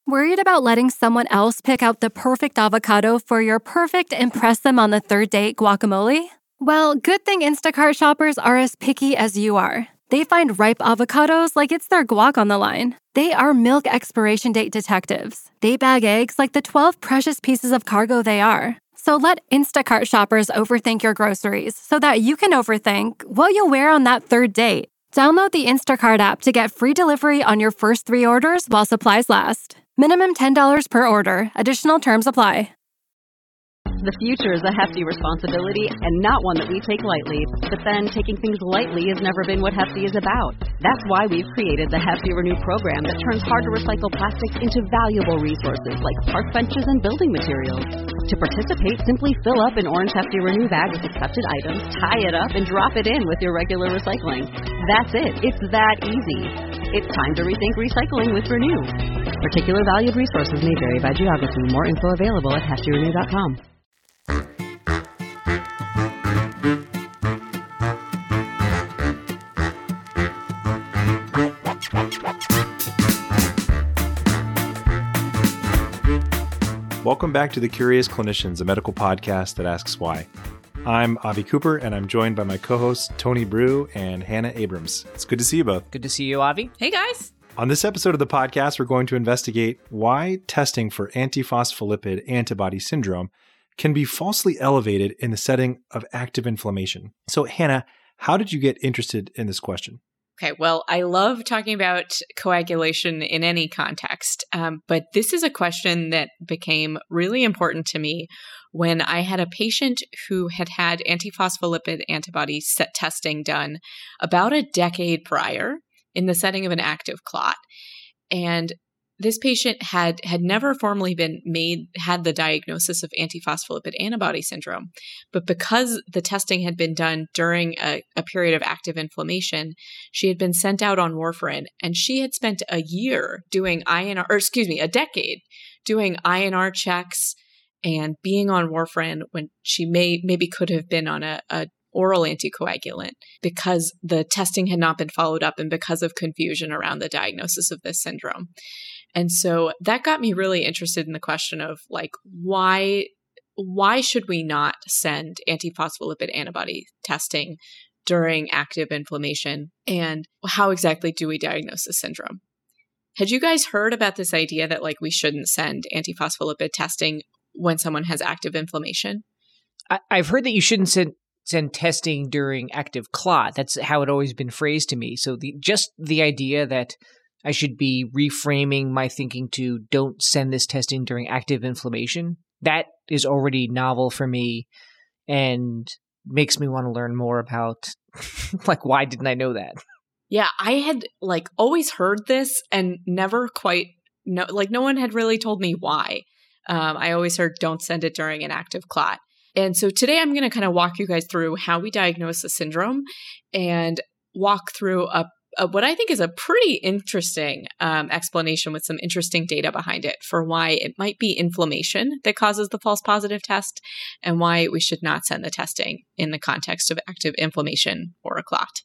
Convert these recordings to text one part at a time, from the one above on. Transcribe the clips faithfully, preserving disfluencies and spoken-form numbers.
Worried about letting someone else pick out the perfect avocado for your perfect impress them on the third date guacamole? Well, good thing Instacart shoppers are as picky as you are. They find ripe avocados like it's their guac on the line. They are milk expiration date detectives. They bag eggs like the twelve precious pieces of cargo they are. So let Instacart shoppers overthink your groceries so that you can overthink what you'll wear on that third date. Download the Instacart app to get free delivery on your first three orders while supplies last. Minimum ten dollars per order. Additional terms apply. The future is a hefty responsibility and not one that we take lightly. But then taking things lightly has never been what Hefty is about. That's why we've created the Hefty Renew program that turns hard-to-recycle plastics into valuable resources like park benches and building materials. To participate, simply fill up an orange Hefty Renew bag with accepted items, tie it up, and drop it in with your regular recycling. That's it. It's that easy. It's time to rethink recycling with Renew. Particular valued resources may vary by geography. More info available at hefty renew dot com. Welcome back to The Curious Clinicians, a medical podcast that asks why. I'm Avi Cooper, and I'm joined by my co-hosts Tony Brew and Hannah Abrams. It's good to see you both. Good to see you, Avi. Hey, guys. On this episode of the podcast, we're going to investigate why testing for antiphospholipid antibody syndrome can be falsely elevated in the setting of active inflammation. So, Hannah, how did you get interested in this question? Okay, well, I love talking about coagulation in any context, um, but this is a question that became really important to me when I had a patient who had had antiphospholipid antibody set testing done about a decade prior in the setting of an active clot. And this patient had had never formally been made, had the diagnosis of antiphospholipid antibody syndrome. But because the testing had been done during a, a period of active inflammation, she had been sent out on warfarin, and she had spent a year doing I N R, or excuse me, a decade doing I N R checks and being on warfarin when she may maybe could have been on a, a oral anticoagulant because the testing had not been followed up and because of confusion around the diagnosis of this syndrome. And so that got me really interested in the question of like, why, why should we not send antiphospholipid antibody testing during active inflammation? And how exactly do we diagnose this syndrome? Had you guys heard about this idea that like we shouldn't send antiphospholipid testing when someone has active inflammation? I, I've heard that you shouldn't send send testing during active clot. That's how it always been phrased to me. So the just the idea that I should be reframing my thinking to don't send this testing during active inflammation, that is already novel for me and makes me want to learn more about like, why didn't I know that? Yeah, I had like always heard this and never quite know, like no one had really told me why. Um, I always heard don't send it during an active clot. And so today I'm going to kind of walk you guys through how we diagnose the syndrome and walk through a Uh, what I think is a pretty interesting um, explanation with some interesting data behind it for why it might be inflammation that causes the false positive test and why we should not send the testing in the context of active inflammation or a clot.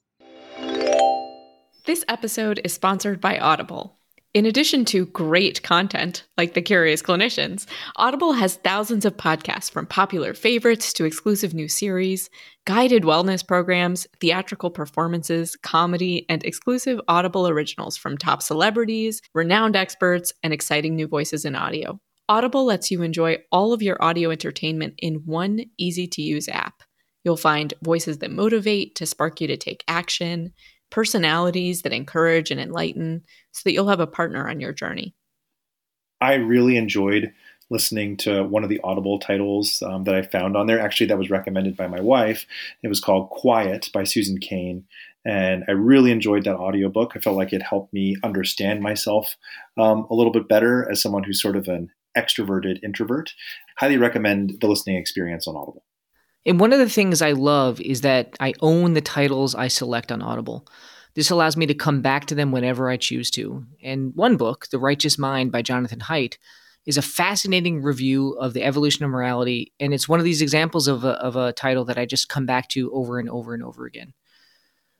This episode is sponsored by Audible. In addition to great content like The Curious Clinicians, Audible has thousands of podcasts from popular favorites to exclusive new series, guided wellness programs, theatrical performances, comedy, and exclusive Audible originals from top celebrities, renowned experts, and exciting new voices in audio. Audible lets you enjoy all of your audio entertainment in one easy-to-use app. You'll find voices that motivate to spark you to take action, personalities that encourage and enlighten, so that you'll have a partner on your journey. I really enjoyed listening to one of the Audible titles um, that I found on there. Actually, that was recommended by my wife. It was called Quiet by Susan Cain. And I really enjoyed that audiobook. I felt like it helped me understand myself um, a little bit better as someone who's sort of an extroverted introvert. Highly recommend the listening experience on Audible. And one of the things I love is that I own the titles I select on Audible. This allows me to come back to them whenever I choose to. And one book, The Righteous Mind by Jonathan Haidt, is a fascinating review of the evolution of morality. And it's one of these examples of a, of a title that I just come back to over and over and over again.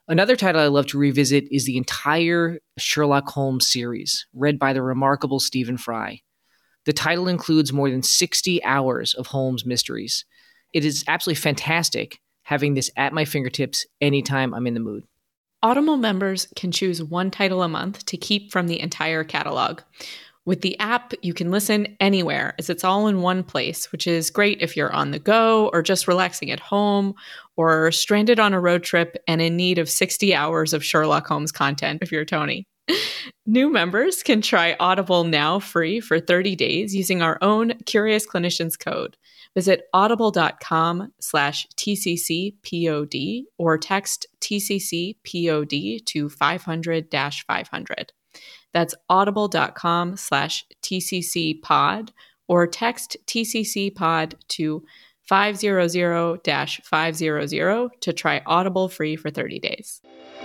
Another title I love to revisit is the entire Sherlock Holmes series, read by the remarkable Stephen Fry. The title includes more than sixty hours of Holmes mysteries. It is absolutely fantastic having this at my fingertips anytime I'm in the mood. Audible members can choose one title a month to keep from the entire catalog. With the app, you can listen anywhere as it's all in one place, which is great if you're on the go or just relaxing at home or stranded on a road trip and in need of sixty hours of Sherlock Holmes content if you're Tony. New members can try Audible now free for thirty days using our own Curious Clinicians code. Visit audible.com slash TCCPOD or text T C C P O D to five hundred dash five hundred. That's audible.com slash TCCPod or text T C C Pod to five hundred dash five hundred to try Audible free for thirty days.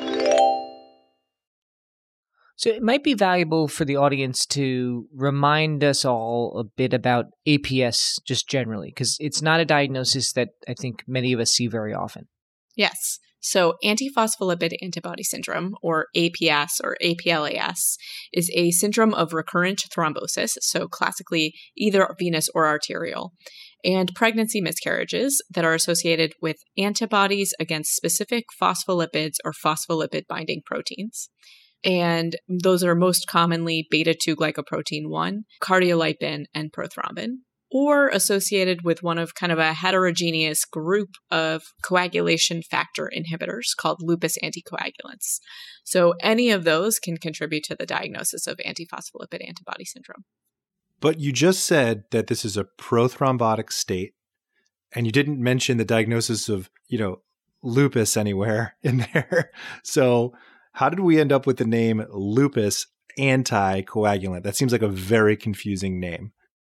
So it might be valuable for the audience to remind us all a bit about A P S just generally, because it's not a diagnosis that I think many of us see very often. Yes. So antiphospholipid antibody syndrome, or A P S or A P L A S, is a syndrome of recurrent thrombosis, so classically either venous or arterial, and pregnancy miscarriages that are associated with antibodies against specific phospholipids or phospholipid binding proteins. And those are most commonly beta two glycoprotein one, cardiolipin, and prothrombin, or associated with one of kind of a heterogeneous group of coagulation factor inhibitors called lupus anticoagulants. So any of those can contribute to the diagnosis of antiphospholipid antibody syndrome. But you just said that this is a prothrombotic state, and you didn't mention the diagnosis of, you know, lupus anywhere in there. So how did we end up with the name lupus anticoagulant? That seems like a very confusing name.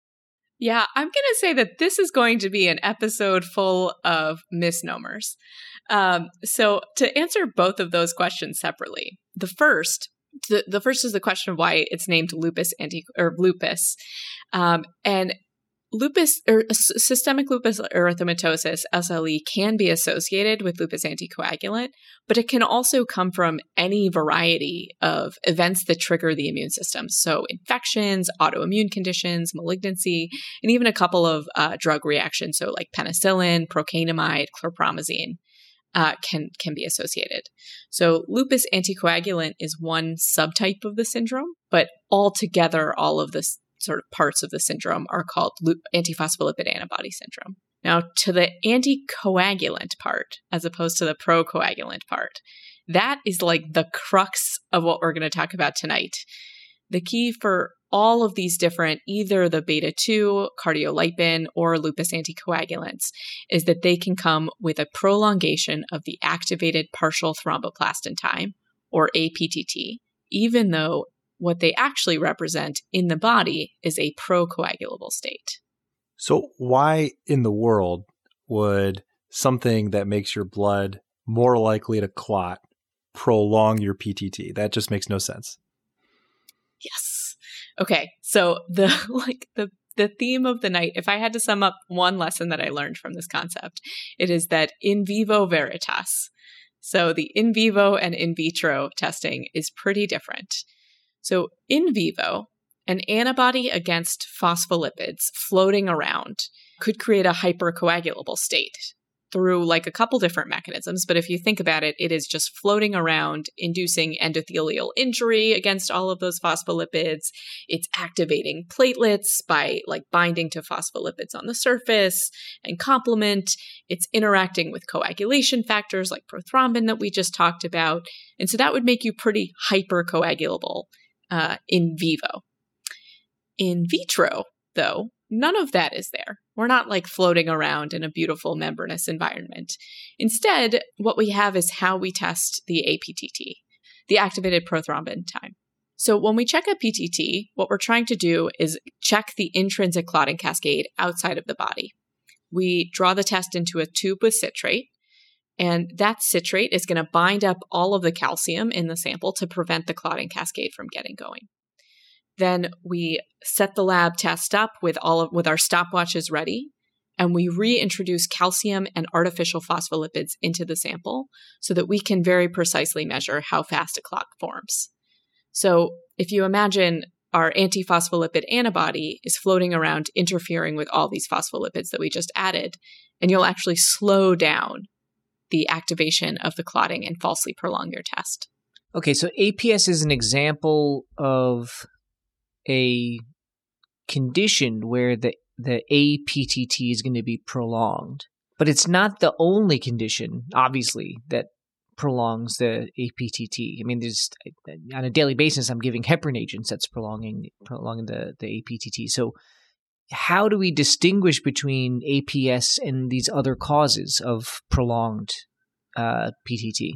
Yeah, I'm going to say that this is going to be an episode full of misnomers. Um, so to answer both of those questions separately, the first, the, the first is the question of why it's named lupus anti or lupus, um, and lupus or systemic lupus erythematosus (S L E) can be associated with lupus anticoagulant, but it can also come from any variety of events that trigger the immune system. So infections, autoimmune conditions, malignancy, and even a couple of uh, drug reactions. So like penicillin, procainamide, chlorpromazine uh, can can be associated. So lupus anticoagulant is one subtype of the syndrome, but altogether, all of this sort of parts of the syndrome are called antiphospholipid antibody syndrome. Now, to the anticoagulant part, as opposed to the procoagulant part, that is like the crux of what we're going to talk about tonight. The key for all of these different, either the beta two, cardiolipin, or lupus anticoagulants, is that they can come with a prolongation of the activated partial thromboplastin time, or A P T T, even though what they actually represent in the body is a procoagulable state. So why in the world would something that makes your blood more likely to clot prolong your P T T? That just makes no sense. Yes. Okay. So the like the the theme of the night, if I had to sum up one lesson that I learned from this concept, it is that in vivo veritas. So the in vivo and in vitro testing is pretty different. So in vivo, an antibody against phospholipids floating around could create a hypercoagulable state through like a couple different mechanisms. But if you think about it, it is just floating around, inducing endothelial injury against all of those phospholipids. It's activating platelets by like binding to phospholipids on the surface and complement. It's interacting with coagulation factors like prothrombin that we just talked about. And so that would make you pretty hypercoagulable uh, in vivo. In vitro, though, none of that is there. We're not like floating around in a beautiful membranous environment. Instead, what we have is how we test the A P T T, the activated prothrombin time. So when we check a P T T, what we're trying to do is check the intrinsic clotting cascade outside of the body. We draw the test into a tube with citrate, and that citrate is going to bind up all of the calcium in the sample to prevent the clotting cascade from getting going. Then we set the lab test up with all of, with our stopwatches ready, and we reintroduce calcium and artificial phospholipids into the sample so that we can very precisely measure how fast a clot forms. So if you imagine our antiphospholipid antibody is floating around interfering with all these phospholipids that we just added, and you'll actually slow down the activation of the clotting and falsely prolong your test. Okay, so A P S is an example of a condition where the, the A P T T is going to be prolonged. But it's not the only condition, obviously, that prolongs the A P T T. I mean, there's on a daily basis, I'm giving heparin agents that's prolonging prolonging the, the A P T T. So how do we distinguish between A P S and these other causes of prolonged uh, P T T?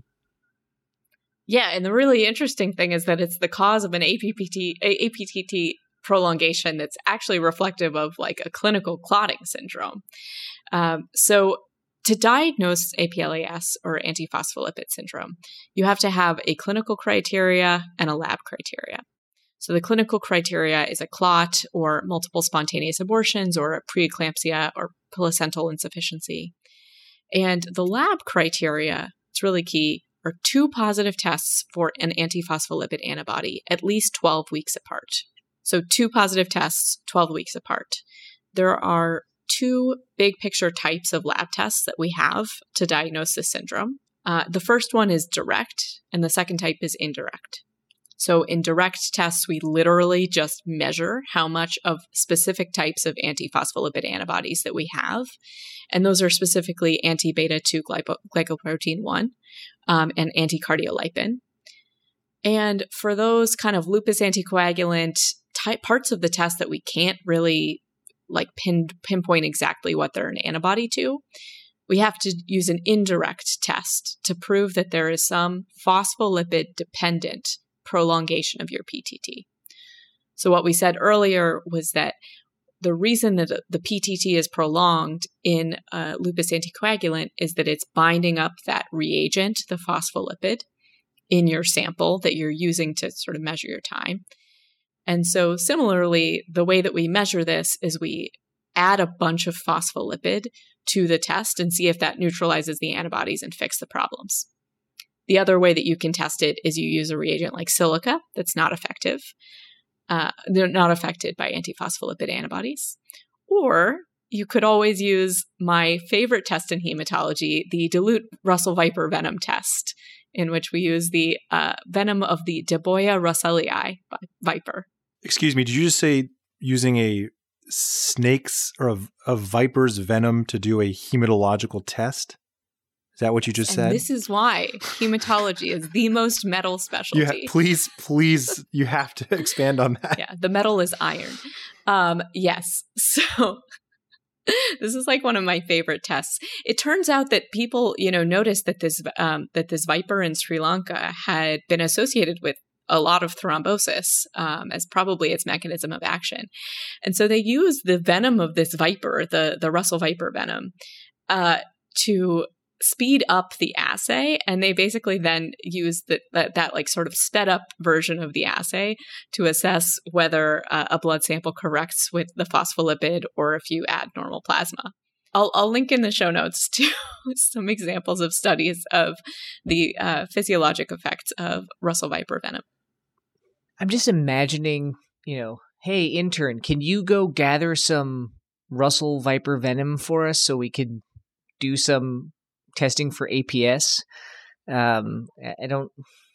Yeah, and the really interesting thing is that it's the cause of an A P T, A P T T prolongation that's actually reflective of like a clinical clotting syndrome. Um, so to diagnose A P L A S or antiphospholipid syndrome, you have to have a clinical criteria and a lab criteria. So the clinical criteria is a clot or multiple spontaneous abortions or a preeclampsia or placental insufficiency. And the lab criteria, it's really key, are two positive tests for an antiphospholipid antibody at least twelve weeks apart. So two positive tests, twelve weeks apart. There are two big picture types of lab tests that we have to diagnose this syndrome. Uh, the first one is direct, and the second type is indirect. So in direct tests, we literally just measure how much of specific types of antiphospholipid antibodies that we have. And those are specifically anti-beta two glypo- glycoprotein one um, and anti-cardiolipin. And for those kind of lupus anticoagulant type parts of the test that we can't really like pin, pinpoint exactly what they're an antibody to, we have to use an indirect test to prove that there is some phospholipid-dependent prolongation of your P T T. So what we said earlier was that the reason that the P T T is prolonged in a lupus anticoagulant is that it's binding up that reagent, the phospholipid, in your sample that you're using to sort of measure your time. And so similarly, the way that we measure this is we add a bunch of phospholipid to the test and see if that neutralizes the antibodies and fix the problems. The other way that you can test it is you use a reagent like silica that's not effective. Uh, they're not affected by antiphospholipid antibodies. Or you could always use my favorite test in hematology, the dilute Russell Viper venom test, in which we use the uh, venom of the Deboia russellii viper. Excuse me, did you just say using a snake's or a, a viper's venom to do a hematological test? Is that what you just and said? This is why hematology is the most metal specialty. Ha- please, please, you have to expand on that. Yeah, the metal is iron. Um, yes. So this is like one of my favorite tests. It turns out that people, you know, noticed that this um, that this viper in Sri Lanka had been associated with a lot of thrombosis um, as probably its mechanism of action. And so they used the venom of this viper, the, the Russell Viper venom, uh, to speed up the assay, and they basically then use the, that, that like sort of sped up version of the assay to assess whether uh, a blood sample corrects with the phospholipid or if you add normal plasma. I'll, I'll link in the show notes to some examples of studies of the uh, physiologic effects of Russell Viper venom. I'm just imagining, you know, hey, intern, can you go gather some Russell Viper venom for us so we could do some testing for A P S? Um, I don't,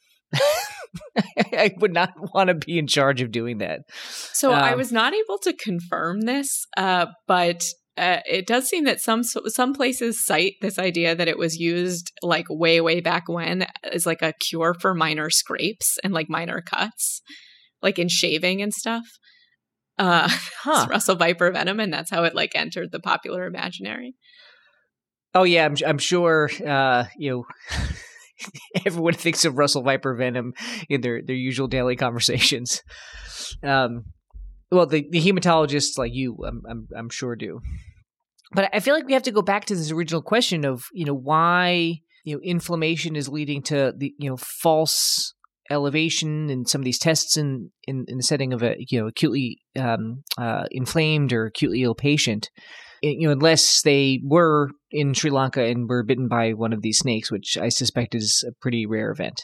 I would not want to be in charge of doing that. So um, I was not able to confirm this, uh, but uh, it does seem that some some places cite this idea that it was used like way, way back when as like a cure for minor scrapes and like minor cuts, like in shaving and stuff. Uh, huh. Russell Viper venom, and that's how it like entered the popular imaginary. Oh yeah, I'm I'm sure uh, you know everyone thinks of Russell Viper venom in their, their usual daily conversations. Um, well, the, the hematologists like you, I'm I'm I'm sure do. But I feel like we have to go back to this original question of, you know, why, you know, inflammation is leading to the, you know, false elevation in some of these tests in, in, in the setting of a, you know, acutely um, uh, inflamed or acutely ill patient. you know, unless they were in Sri Lanka and were bitten by one of these snakes, which I suspect is a pretty rare event.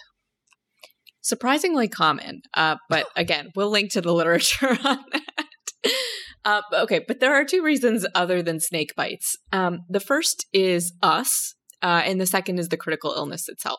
Surprisingly common, uh, but again, we'll link to the literature on that. Uh, okay, but there are two reasons other than snake bites. Um, the first is us, uh, and the second is the critical illness itself.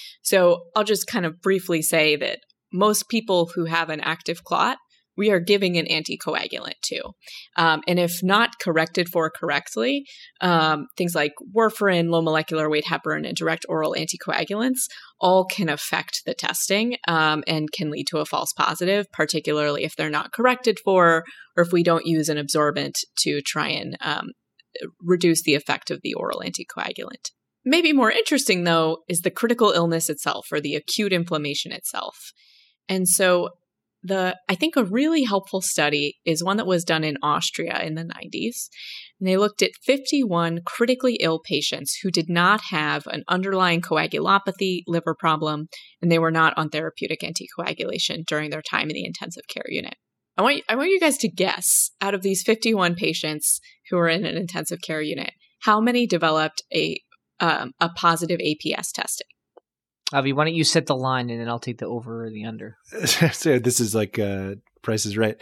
So I'll just kind of briefly say that most people who have an active clot, we are giving an anticoagulant to. Um, and if not corrected for correctly, um, things like warfarin, low molecular weight heparin, and direct oral anticoagulants all can affect the testing um, and can lead to a false positive, particularly if they're not corrected for, or if we don't use an absorbent to try and um, reduce the effect of the oral anticoagulant. Maybe more interesting, though, is the critical illness itself, or the acute inflammation itself. And so The I think a really helpful study is one that was done in Austria in the nineties. And they looked at fifty-one critically ill patients who did not have an underlying coagulopathy, liver problem, and they were not on therapeutic anticoagulation during their time in the intensive care unit. I want I want you guys to guess, out of these fifty-one patients who were in an intensive care unit, how many developed a um, a positive A P S testing? Avi, why don't you set the line and then I'll take the over or the under. So this is like uh, Price is Right.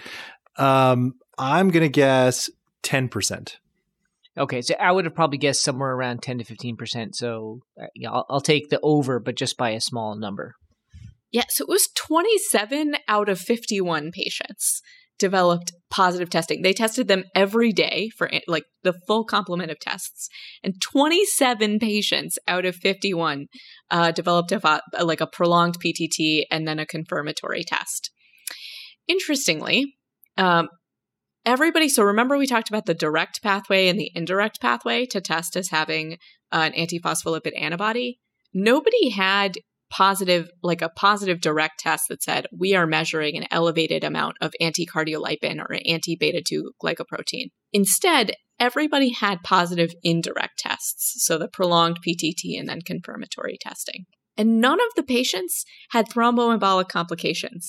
Um, I'm going to guess ten percent. Okay, so I would have probably guessed somewhere around ten to fifteen percent. So uh, yeah, I'll, I'll take the over, but just by a small number. Yeah, so it was twenty-seven out of fifty-one patients developed positive testing. They tested them every day for like the full complement of tests. And twenty-seven patients out of fifty-one uh, developed a, like a prolonged P T T and then a confirmatory test. Interestingly, um, everybody, so remember we talked about the direct pathway and the indirect pathway to test as having uh, an antiphospholipid antibody. Nobody had positive, like a positive direct test that said, we are measuring an elevated amount of anti-cardiolipin or anti-beta two glycoprotein. Instead, everybody had positive indirect tests, so the prolonged P T T and then confirmatory testing. And none of the patients had thromboembolic complications.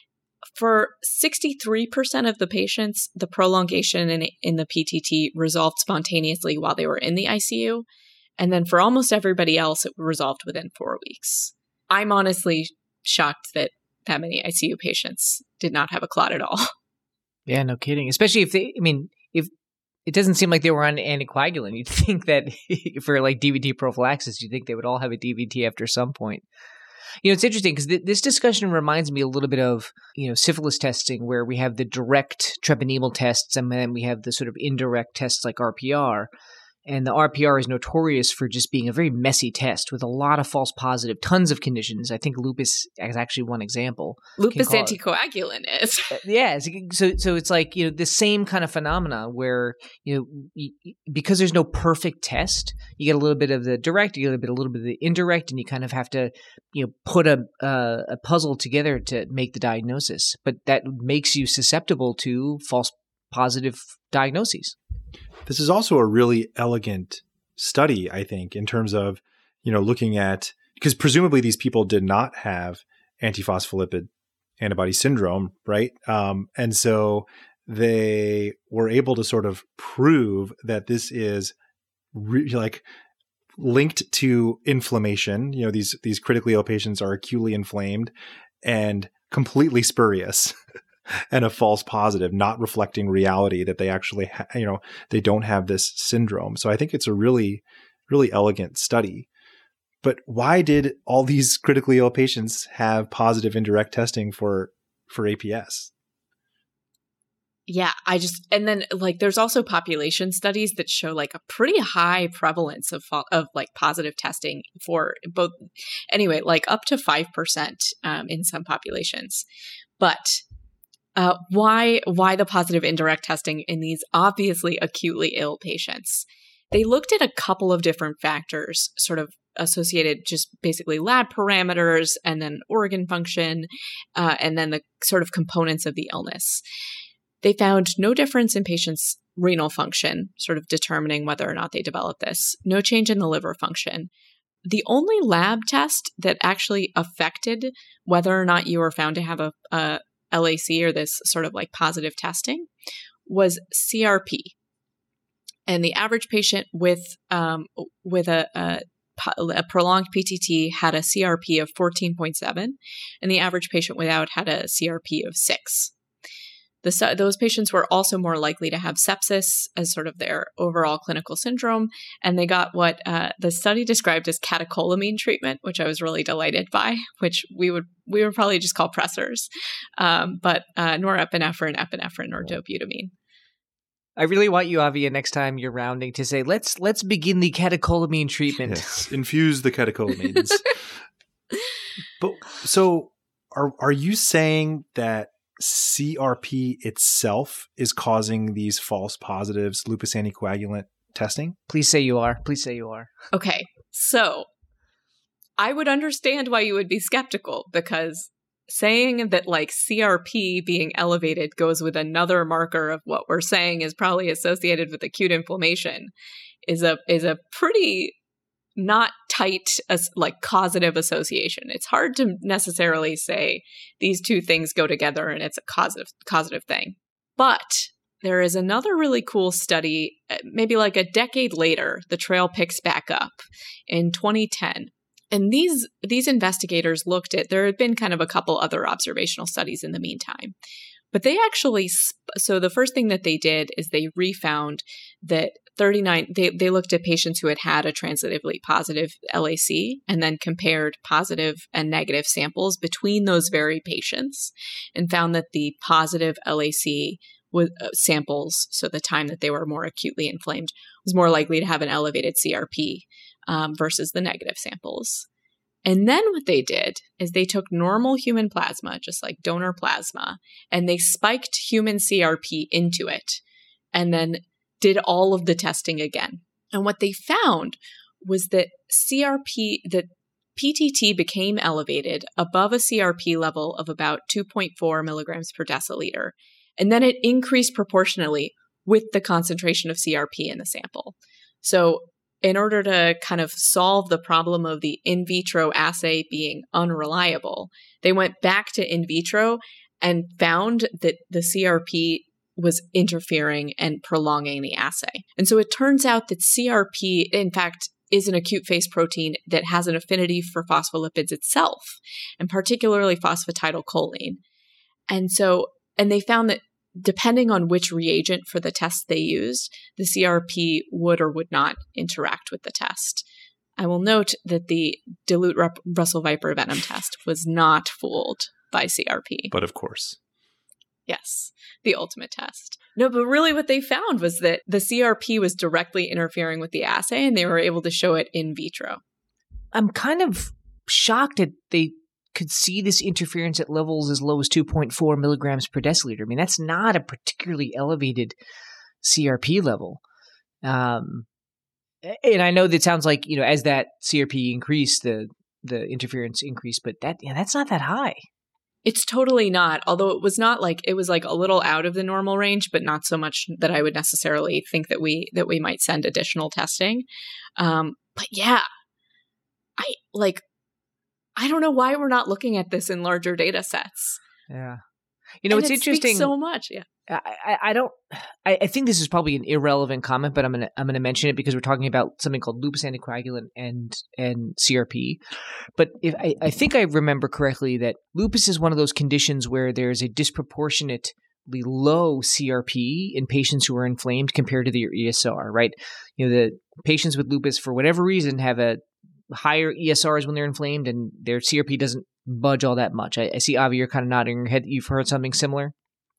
For sixty-three percent of the patients, the prolongation in, in the P T T resolved spontaneously while they were in the I C U. And then for almost everybody else, it resolved within four weeks. I'm honestly shocked that that many I C U patients did not have a clot at all. Yeah, no kidding. Especially if they, I mean, if it doesn't seem like they were on anticoagulant, you'd think that for like D V T prophylaxis, you'd think they would all have a D V T after some point. You know, it's interesting because th- this discussion reminds me a little bit of, you know, syphilis testing, where we have the direct treponemal tests and then we have the sort of indirect tests like R P R. And the R P R is notorious for just being a very messy test with a lot of false positive, tons of conditions. I think lupus is actually one example. Lupus anticoagulant is. Yeah. So, so it's like, you know, the same kind of phenomena where, you know, you, because there's no perfect test, you get a little bit of the direct, you get a, bit, a little bit of the indirect, and you kind of have to, you know, put a, uh, a puzzle together to make the diagnosis. But that makes you susceptible to false positive diagnoses. This is also a really elegant study, I think, in terms of, you know, looking at, because presumably these people did not have antiphospholipid antibody syndrome, right? Um, and so they were able to sort of prove that this is re- like linked to inflammation. You know, these these critically ill patients are acutely inflamed and completely spurious. And a false positive, not reflecting reality that they actually, ha- you know, they don't have this syndrome. So I think it's a really, really elegant study. But why did all these critically ill patients have positive indirect testing for, for A P S? Yeah, I just, and then like there's also population studies that show like a pretty high prevalence of, of like positive testing for both, anyway, like up to five percent um, in some populations. But Uh, why why the positive indirect testing in these obviously acutely ill patients? They looked at a couple of different factors, sort of associated, just basically lab parameters, and then organ function, uh, and then the sort of components of the illness. They found no difference in patients' renal function, sort of determining whether or not they developed this. No change in the liver function. The only lab test that actually affected whether or not you were found to have a, a L A C, or this sort of like positive testing, was C R P. And the average patient with um, with a, a, a prolonged P T T had a C R P of fourteen point seven, and the average patient without had a C R P of six. The, those patients were also more likely to have sepsis as sort of their overall clinical syndrome, and they got what uh, the study described as catecholamine treatment, which I was really delighted by, which we would we would probably just call pressors, um, but uh, norepinephrine, epinephrine, or dobutamine. I really want you, Avia, next time you're rounding to say, let's let's begin the catecholamine treatment. Yes, infuse the catecholamines. But so are are you saying that C R P itself is causing these false positives, lupus anticoagulant testing? Please say you are. Please say you are. Okay, so I would understand why you would be skeptical, because saying that like C R P being elevated goes with another marker of what we're saying is probably associated with acute inflammation is a is a pretty not tight as like causative association. It's hard to necessarily say these two things go together and it's a causative causative thing. But there is another really cool study, maybe like a decade later, the trail picks back up in twenty ten. And these these investigators looked at, there had been kind of a couple other observational studies in the meantime. But they actually, so the first thing that they did is they refound that thirty-nine, they, they looked at patients who had had a transitively positive L A C and then compared positive and negative samples between those very patients and found that the positive L A C with, uh, samples, so the time that they were more acutely inflamed, was more likely to have an elevated C R P um, versus the negative samples. And then what they did is they took normal human plasma, just like donor plasma, and they spiked human C R P into it and then did all of the testing again. And what they found was that C R P, that P T T became elevated above a C R P level of about two point four milligrams per deciliter. And then it increased proportionally with the concentration of C R P in the sample. So in order to kind of solve the problem of the in vitro assay being unreliable, they went back to in vitro and found that the C R P was interfering and prolonging the assay. And so it turns out that C R P, in fact, is an acute phase protein that has an affinity for phospholipids itself, and particularly phosphatidylcholine. And so, and they found that depending on which reagent for the test they used, the C R P would or would not interact with the test. I will note that the dilute Russell Viper venom test was not fooled by C R P. But of course. Yes, the ultimate test. No, but really what they found was that the C R P was directly interfering with the assay, and they were able to show it in vitro. I'm kind of shocked that they could see this interference at levels as low as two point four milligrams per deciliter. I mean, that's not a particularly elevated C R P level. Um, and I know that sounds like, you know, as that C R P increased, the the interference increased, but that yeah, that's not that high. It's totally not, although it was not like, it was like a little out of the normal range, but not so much that I would necessarily think that we that we might send additional testing. Um, but yeah, I like, I don't know why we're not looking at this in larger data sets. Yeah. You know, and it's it interesting. Speaks so much. Yeah. I, I, I don't, I, I think this is probably an irrelevant comment, but I'm going to, I'm going to mention it because we're talking about something called lupus anticoagulant and, and C R P. But if I, I think I remember correctly that lupus is one of those conditions where there's a disproportionately low C R P in patients who are inflamed compared to their E S R, right? You know, the patients with lupus, for whatever reason, have a higher E S Rs when they're inflamed, and their C R P doesn't budge all that much. I, I see, Avi, you're kind of nodding your head. You've heard something similar?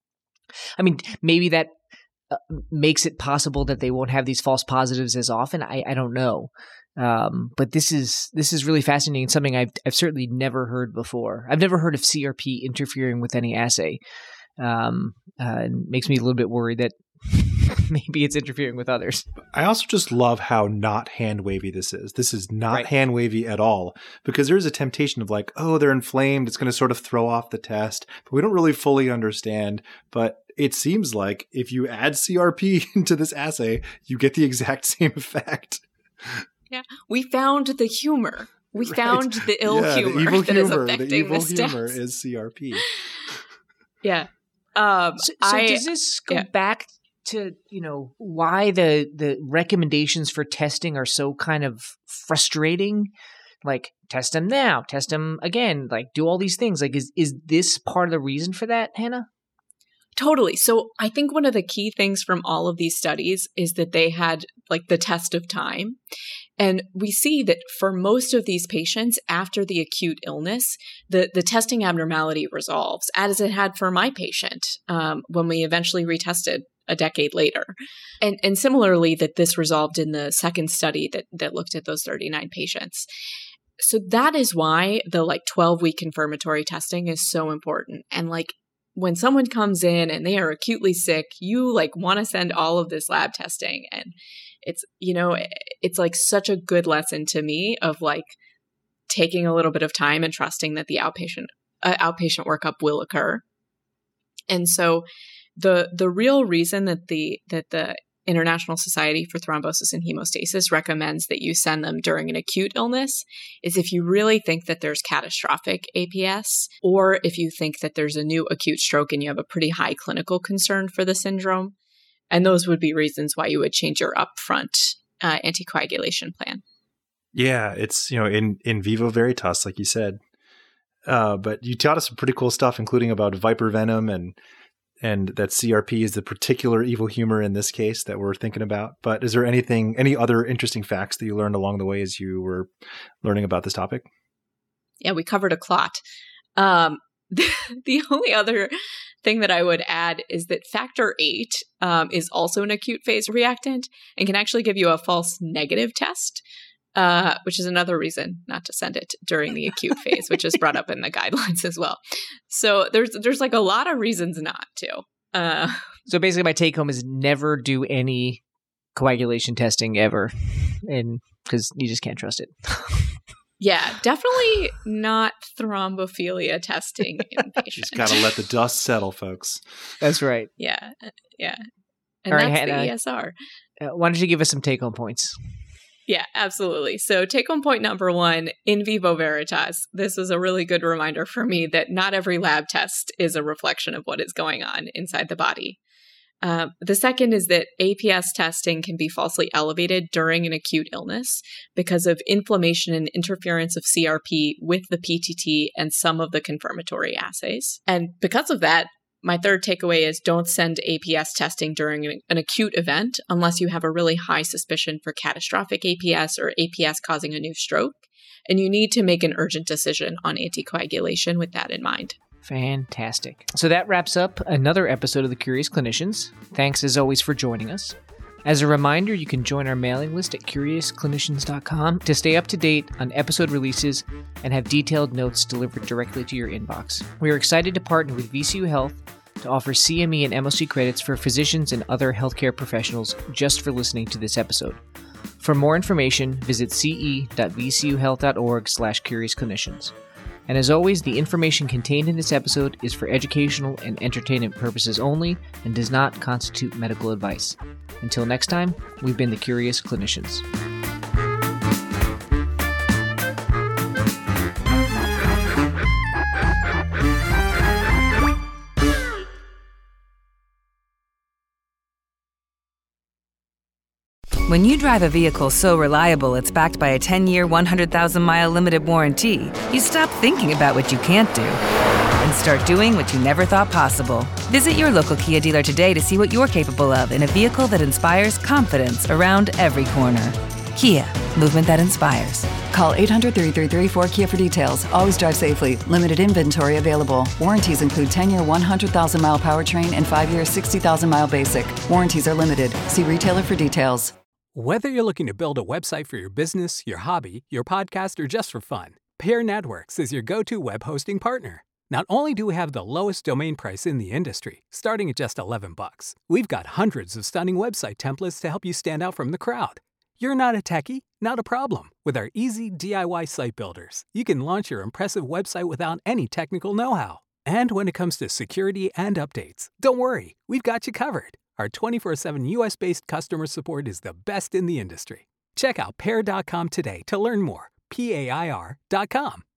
I mean, maybe that uh, makes it possible that they won't have these false positives as often. I, I don't know. Um, but this is this is really fascinating and something I've, I've certainly never heard before. I've never heard of C R P interfering with any assay. Um, uh, it makes me a little bit worried that maybe it's interfering with others. I also just love how not hand wavy this is. This is not Right. hand wavy at all, because there's a temptation of like, oh, they're inflamed. It's going to sort of throw off the test, but we don't really fully understand. But it seems like if you add C R P into this assay, you get the exact same effect. Yeah. We found the humor. We Right. found the ill yeah, humor the evil that humor, is affecting the evil this humor test. is C R P. Yeah. Um, So, so I, does this go yeah. back to, you know, why the the recommendations for testing are so kind of frustrating? Like, test them now, test them again, like do all these things. Like, is is this part of the reason for that, Hannah? Totally. So I think one of the key things from all of these studies is that they had like the test of time. And we see that for most of these patients after the acute illness, the, the testing abnormality resolves, as it had for my patient um, when we eventually retested a decade later. And, and similarly, that this resolved in the second study that, that looked at those thirty-nine patients. So that is why the like twelve-week confirmatory testing is so important. And like, when someone comes in and they are acutely sick, you like want to send all of this lab testing. And it's, you know, it's like such a good lesson to me of like taking a little bit of time and trusting that the outpatient uh, outpatient workup will occur. And so the the real reason that the that the International Society for Thrombosis and Hemostasis recommends that you send them during an acute illness is if you really think that there's catastrophic A P S, or if you think that there's a new acute stroke and you have a pretty high clinical concern for the syndrome. And those would be reasons why you would change your upfront uh, anticoagulation plan. Yeah, it's, you know, in, in vivo veritas, like you said. Uh, but you taught us some pretty cool stuff, including about viper venom and and that C R P is the particular evil humor in this case that we're thinking about. But is there anything, any other interesting facts that you learned along the way as you were learning about this topic? Yeah, we covered a clot. Um, the, the only other thing that I would add is that factor eight um, is also an acute phase reactant and can actually give you a false negative test, uh, which is another reason not to send it during the acute phase, which is brought up in the guidelines as well. So there's there's like a lot of reasons not to. Uh, so basically my take home is never do any coagulation testing ever, and because you just can't trust it. Yeah, definitely not thrombophilia testing in patients. Just got to let the dust settle, folks. That's right. Yeah, yeah. And All that's right, the Hannah, E S R. Uh, why don't you give us some take-home points? Yeah, absolutely. So take-home point number one, in vivo veritas. This was a really good reminder for me that not every lab test is a reflection of what is going on inside the body. Uh, the second is that A P S testing can be falsely elevated during an acute illness because of inflammation and interference of C R P with the P T T and some of the confirmatory assays. And because of that, my third takeaway is don't send A P S testing during an, an acute event unless you have a really high suspicion for catastrophic A P S or A P S causing a new stroke. And you need to make an urgent decision on anticoagulation with that in mind. Fantastic. So that wraps up another episode of The Curious Clinicians. Thanks as always for joining us. As a reminder, you can join our mailing list at curious clinicians dot com to stay up to date on episode releases and have detailed notes delivered directly to your inbox. We are excited to partner with V C U Health to offer C M E and M O C credits for physicians and other healthcare professionals just for listening to this episode. For more information, visit ce dot v c u health dot org slash curious clinicians. And as always, the information contained in this episode is for educational and entertainment purposes only and does not constitute medical advice. Until next time, we've been the Curious Clinicians. When you drive a vehicle so reliable it's backed by a ten-year, one hundred thousand mile limited warranty, you stop thinking about what you can't do and start doing what you never thought possible. Visit your local Kia dealer today to see what you're capable of in a vehicle that inspires confidence around every corner. Kia, movement that inspires. Call eight hundred, three three three, four K I A for details. Always drive safely. Limited inventory available. Warranties include ten-year, one hundred thousand mile powertrain and five-year, sixty thousand mile basic. Warranties are limited. See retailer for details. Whether you're looking to build a website for your business, your hobby, your podcast, or just for fun, Pair Networks is your go-to web hosting partner. Not only do we have the lowest domain price in the industry, starting at just eleven bucks, we've got hundreds of stunning website templates to help you stand out from the crowd. You're not a techie? Not a problem. With our easy D I Y site builders, you can launch your impressive website without any technical know-how. And when it comes to security and updates, don't worry, we've got you covered. Our twenty-four seven U S-based customer support is the best in the industry. Check out pair dot com today to learn more. P A I R dot com.